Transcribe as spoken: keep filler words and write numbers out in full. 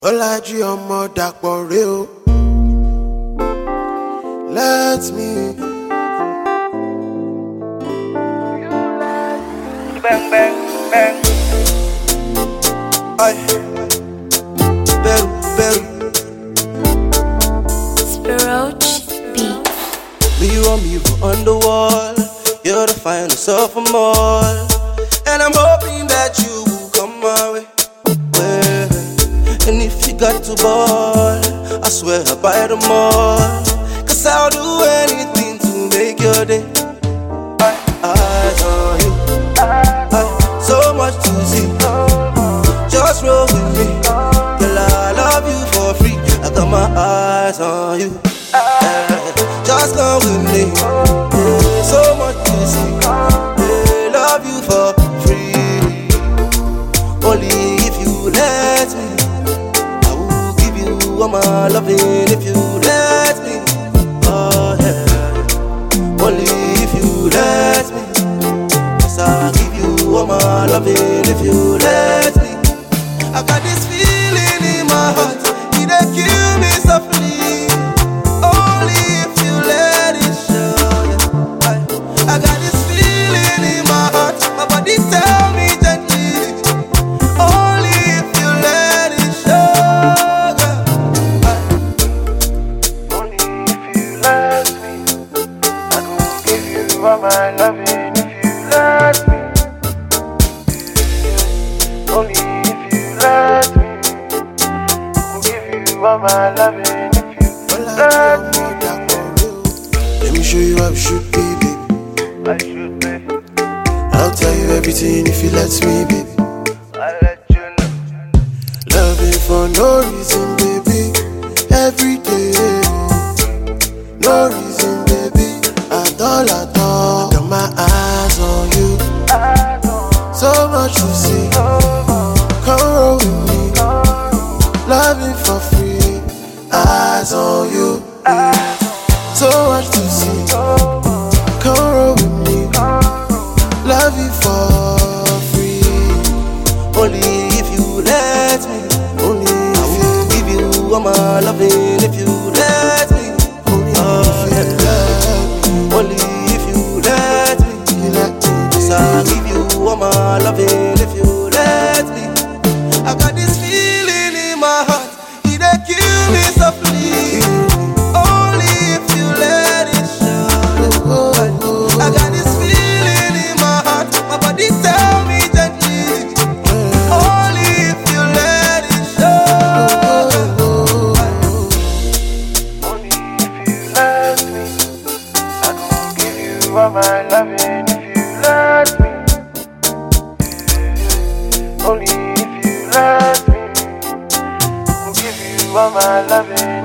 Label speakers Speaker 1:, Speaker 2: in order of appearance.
Speaker 1: Ọlájí ọmọ Dàpọ̀ rè o. Let me.
Speaker 2: Bang bang bang.
Speaker 1: Ay. Beru beru.
Speaker 3: Spiroach beat.
Speaker 2: Mirror mirror on the wall, you're the finest of them all, and I'm hoping that you will come my way. Well, and if you got to ball, I swear I'll buy them all, cause I'll do anything to make your day. Eyes on you, I, so much to see. Just roll with me, girl, I love you for free. I got my eyes on you. Yeah, just come with me. Yeah, so much to see. Yeah, love you for free. Only if you let me, I will give you all my loving. If you let me, oh yeah. Only if you let me, yes, I'll give you all my loving. If you let me, I got this feeling in my heart, it dey kill me softly. Only if you let it show, yeah. I, I got this feeling in my heart, my body tell me gently. Only if you let it show, yeah. I, only if you let me, I gon' give you all my loving. If you let me, only if you let me, I'll give you all my loving. If you let me,
Speaker 1: Let me show you how it should be, baby.
Speaker 2: I should be.
Speaker 1: I'll tell you everything if you let me, baby.
Speaker 2: I let you know.
Speaker 1: Loving for no reason, baby. Every day, no reason, baby. At all, at all. Got my eyes on you.
Speaker 2: I don't
Speaker 1: So much to see. Come roll with me. Loving for free. Eyes on you. So much to see. Come roll with me. Love you for free.
Speaker 2: only if you let me.
Speaker 1: Only
Speaker 2: I
Speaker 1: if you,
Speaker 2: will give you all my loving. If you let me,
Speaker 1: only
Speaker 2: oh
Speaker 1: if you
Speaker 2: yeah.
Speaker 1: let me.
Speaker 2: Only if you let me,
Speaker 1: You let me,
Speaker 2: yes, I'll
Speaker 1: baby.
Speaker 2: give you all my loving. If you let me, I got this feeling in my heart, it dey kill me softly. Only if you let it show.
Speaker 1: Oh, oh,
Speaker 2: I got this feeling in my heart, my body tell me gently. Only if you let it show. Only if you let me, I gon' give you all my loving. If you let me, only if you let me, I'll give you all my loving.